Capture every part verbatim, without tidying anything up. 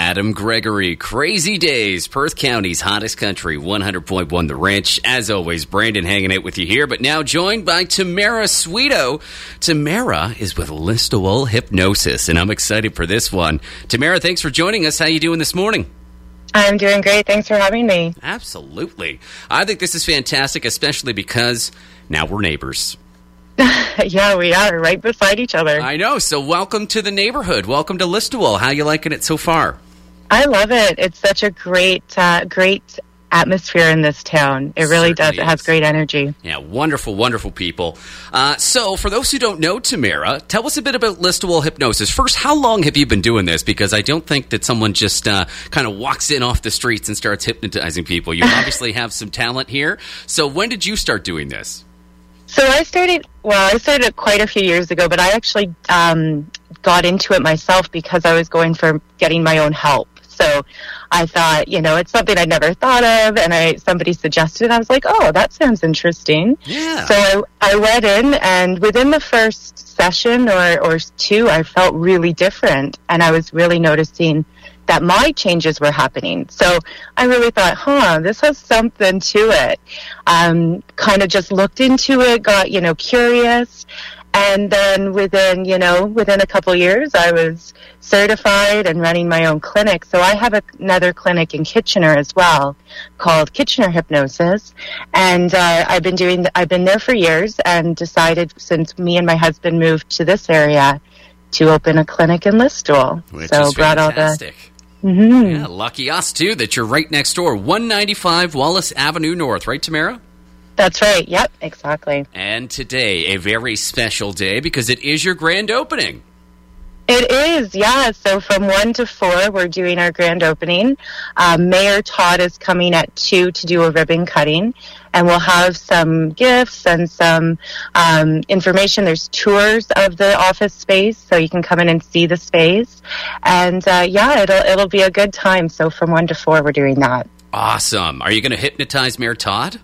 Adam Gregory. Crazy days, Perth County's hottest country, one hundred point one The Ranch. As always, Brandon hanging out with you here, but now joined by Tamara Sweeto. Tamara is with Listowel Hypnosis, and I'm excited for this one. Tamara, thanks for joining us. How you doing this morning? I'm doing great. Thanks for having me. Absolutely. I think this is fantastic, especially because now we're neighbors. Yeah, we are right beside each other. I know. So welcome to the neighborhood. Welcome to Listowel. How you liking it so far? I love it. It's such a great, uh, great atmosphere in this town. It really does. It has great energy. Yeah, wonderful, wonderful people. Uh, so for those who don't know Tamara, tell us a bit about Listowel Hypnosis. First, how long have you been doing this? Because I don't think that someone just uh, kind of walks in off the streets and starts hypnotizing people. You obviously have some talent here. So when did you start doing this? So I started, well, I started it quite a few years ago, but I actually um, got into it myself because I was going for getting my own help. So I thought, you know, it's something I'd never thought of, and I somebody suggested it. I was like, oh, that sounds interesting. Yeah. So I, I went in, and within the first session or, or two, I felt really different, and I was really noticing that my changes were happening. So I really thought, huh, this has something to it. Um, kind of just looked into it, got, you know, curious. And then within, you know, within a couple of years, I was certified and running my own clinic. So I have a, another clinic in Kitchener as well called Kitchener Hypnosis. And uh, I've been doing, I've been there for years and decided since me and my husband moved to this area to open a clinic in Listowel. Which so is brought fantastic. All the Mm-hmm. Yeah, lucky us, too, that you're right next door. one ninety-five Wallace Avenue North, right, Tamara? That's right. Yep, exactly. And today, a very special day because it is your grand opening. It is, yeah. So from one to four, we're doing our grand opening. Um, Mayor Todd is coming at two to do a ribbon cutting, and we'll have some gifts and some um, information. There's tours of the office space, so you can come in and see the space. And uh, yeah, it'll it'll be a good time. So from one to four, we're doing that. Awesome. Are you going to hypnotize Mayor Todd?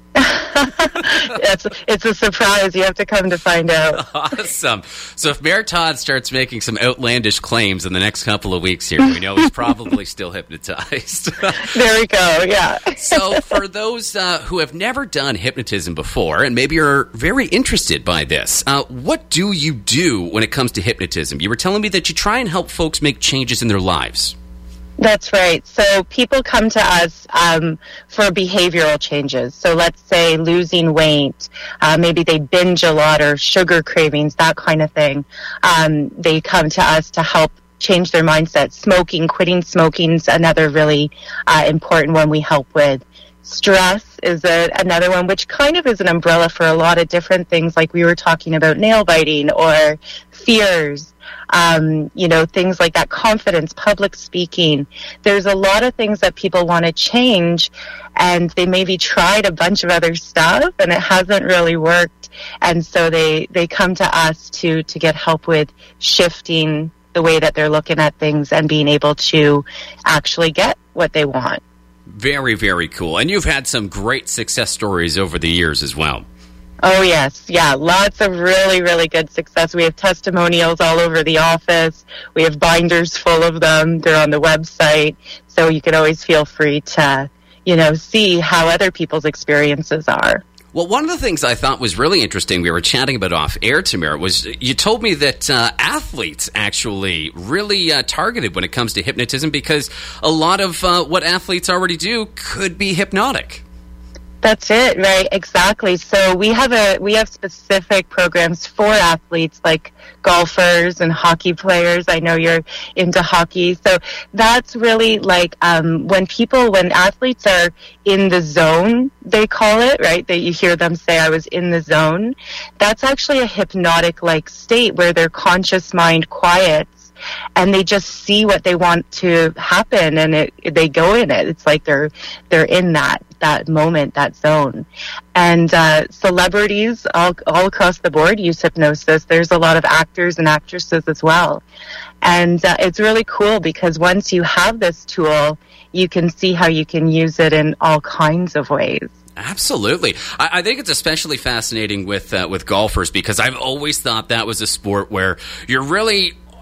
it's, it's a surprise. You have to come to find out. Awesome. So if Mayor Todd starts making some outlandish claims in the next couple of weeks here, we know he's probably still hypnotized. There we go, yeah. So for those uh, who have never done hypnotism before, and maybe are very interested by this, uh, what do you do when it comes to hypnotism? You were telling me that you try and help folks make changes in their lives. That's right. So people come to us um, for behavioral changes. So let's say losing weight, uh, maybe they binge a lot or sugar cravings, that kind of thing. Um, they come to us to help change their mindset. Smoking, quitting smoking is another really uh, important one we help with. Stress is a, another one, which kind of is an umbrella for a lot of different things, like we were talking about nail biting or fears. Um, you know, things like that, confidence, public speaking. There's a lot of things that people want to change, and they maybe tried a bunch of other stuff and it hasn't really worked. And so they, they come to us to, to get help with shifting the way that they're looking at things and being able to actually get what they want. Very, very cool. And you've had some great success stories over the years as well. Oh, yes. Yeah, lots of really, really good success. We have testimonials all over the office. We have binders full of them. They're on the website. So you can always feel free to, you know, see how other people's experiences are. Well, one of the things I thought was really interesting, we were chatting about off air, Tamara, was you told me that uh, athletes actually really uh, targeted when it comes to hypnotism because a lot of uh, what athletes already do could be hypnotic. That's it, right? Exactly. So we have a we have specific programs for athletes like golfers and hockey players. I know you're into hockey. So that's really like um, when people, when athletes are in the zone, they call it, right? That you hear them say, I was in the zone. That's actually a hypnotic-like state where their conscious mind quiets and they just see what they want to happen and it, they go in it. It's like they're they're in that that moment, that zone. And uh, celebrities all, all across the board use hypnosis. There's a lot of actors and actresses as well. And uh, it's really cool because once you have this tool, you can see how you can use it in all kinds of ways. Absolutely. I, I think it's especially fascinating with uh, with golfers because I've always thought that was a sport where you're really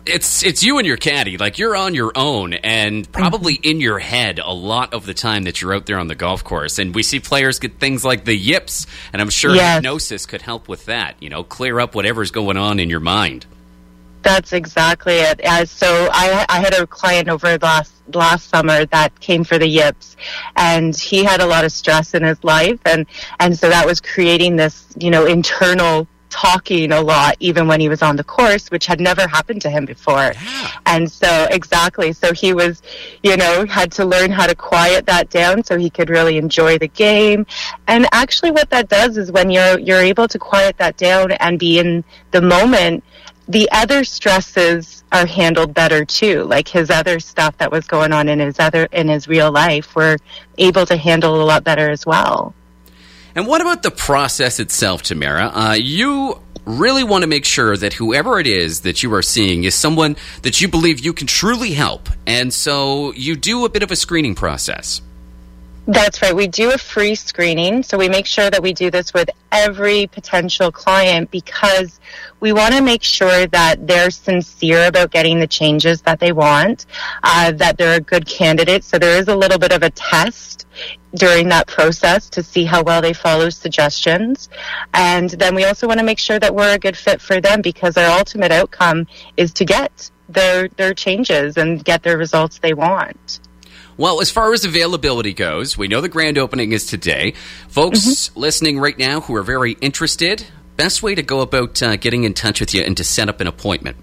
it's it's you and your caddy. Like, you're on your own and probably in your head a lot of the time that you're out there on the golf course. And we see players get things like the yips, and I'm sure yes. hypnosis could help with that. You know, clear up whatever's going on in your mind. That's exactly it. As so, I, I had a client over last last summer that came for the yips, and he had a lot of stress in his life, and and so that was creating this, you know, internal talking a lot, even when he was on the course, which had never happened to him before. Yeah. And so, exactly. So he was, you know, had to learn how to quiet that down so he could really enjoy the game. And actually, what that does is when you're you're able to quiet that down and be in the moment, the other stresses are handled better too. Like his other stuff that was going on in his other in his real life, we're able to handle a lot better as well. And what about the process itself, Tamara? Uh, you really want to make sure that whoever it is that you are seeing is someone that you believe you can truly help. And so you do a bit of a screening process. That's right. We do a free screening. So we make sure that we do this with every potential client because we want to make sure that they're sincere about getting the changes that they want, uh, that they're a good candidate. So there is a little bit of a test during that process to see how well they follow suggestions. And then we also want to make sure that we're a good fit for them because our ultimate outcome is to get their their changes and get their results they want. Well, as far as availability goes, we know the grand opening is today. Folks mm-hmm. listening right now who are very interested, best way to go about uh, getting in touch with you and to set up an appointment?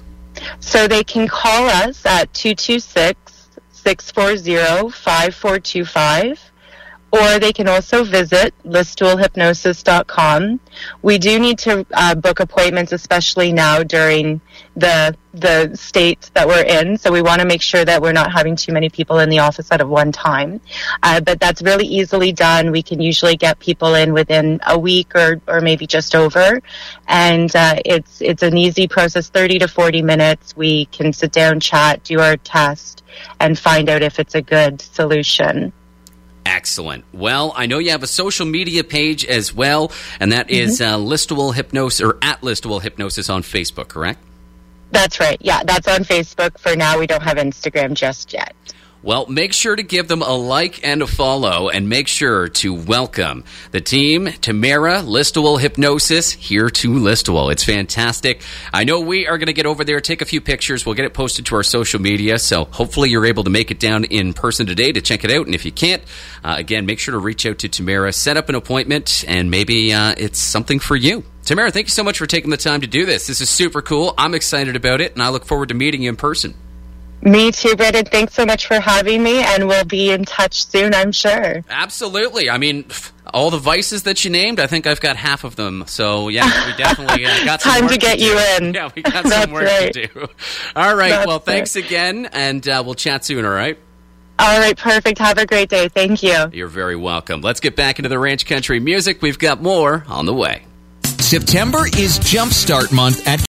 So they can call us at two two six, six four zero, five four two five, or they can also visit listool hypnosis dot com. We do need to uh, book appointments, especially now during the the state that we're in. So we want to make sure that we're not having too many people in the office at one time. Uh, but that's really easily done. We can usually get people in within a week or, or maybe just over. And uh, it's it's an easy process, thirty to forty minutes. We can sit down, chat, do our test, and find out if it's a good solution. Excellent. Well, I know you have a social media page as well, and that mm-hmm. is uh, Listowel Hypnosis, or at Listowel Hypnosis on Facebook, correct? That's right. Yeah, that's on Facebook. For now, we don't have Instagram just yet. Well, make sure to give them a like and a follow, and make sure to welcome the team, Tamara, Listowel Hypnosis, here to Listowel. It's fantastic. I know we are going to get over there, take a few pictures. We'll get it posted to our social media, so hopefully you're able to make it down in person today to check it out. And if you can't, uh, again, make sure to reach out to Tamara, set up an appointment, and maybe uh, it's something for you. Tamara, thank you so much for taking the time to do this. This is super cool. I'm excited about it, and I look forward to meeting you in person. Me too, Brendan. Thanks so much for having me, and we'll be in touch soon, I'm sure. Absolutely. I mean, all the vices that you named, I think I've got half of them. So, yeah, we definitely uh, got some Time work to get to you do. in. Yeah, we got some work right. to do. All right. That's well, thanks right. again, and uh, we'll chat soon, all right? All right, perfect. Have a great day. Thank you. You're very welcome. Let's get back into the ranch country music. We've got more on the way. September is Jumpstart Month at